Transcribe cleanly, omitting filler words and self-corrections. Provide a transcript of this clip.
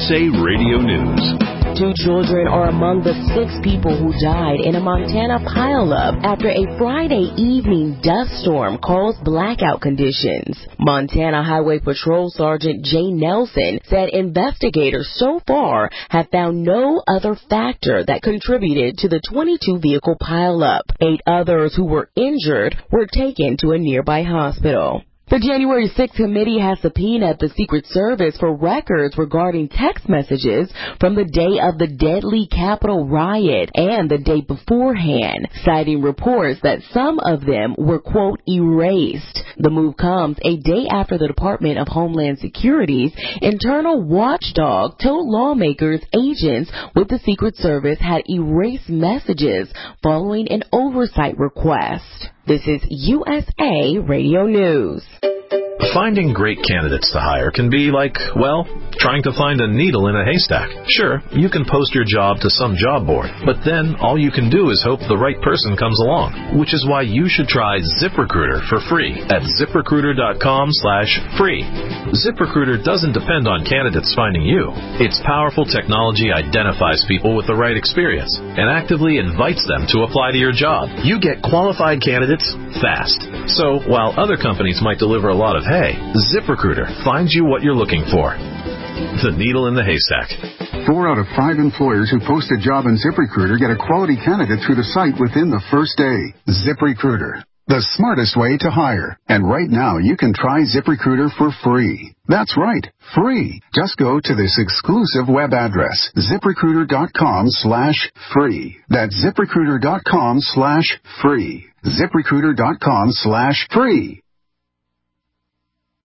USA Radio News. 2 children are among the 6 people who died in a Montana pileup after a Friday evening dust storm caused blackout conditions. Montana Highway Patrol Sergeant Jay Nelson said investigators so far have found no other factor that contributed to the 22-vehicle pileup. 8 others who were injured were taken to a nearby hospital. The January 6th committee has subpoenaed the Secret Service for records regarding text messages from the day of the deadly Capitol riot and the day beforehand, citing reports that some of them were, quote, erased. The move comes a day after the Department of Homeland Security's internal watchdog told lawmakers agents with the Secret Service had erased messages following an oversight request. This is USA Radio News. Finding great candidates to hire can be like, well, trying to find a needle in a haystack. Sure, you can post your job to some job board, but then all you can do is hope the right person comes along, which is why you should try ZipRecruiter for free at ZipRecruiter.com/free. ZipRecruiter doesn't depend on candidates finding you. Its powerful technology identifies people with the right experience and actively invites them to apply to your job. You get qualified candidates fast. So while other companies might deliver a lot of hay, ZipRecruiter finds you what you're looking for. The needle in the haystack. 4 out of 5 employers who post a job in ZipRecruiter get a quality candidate through the site within the first day. ZipRecruiter, the smartest way to hire. And right now, you can try ZipRecruiter for free. That's right, free. Just go to this exclusive web address, ZipRecruiter.com/free. That's ZipRecruiter.com/free. ZipRecruiter.com/free.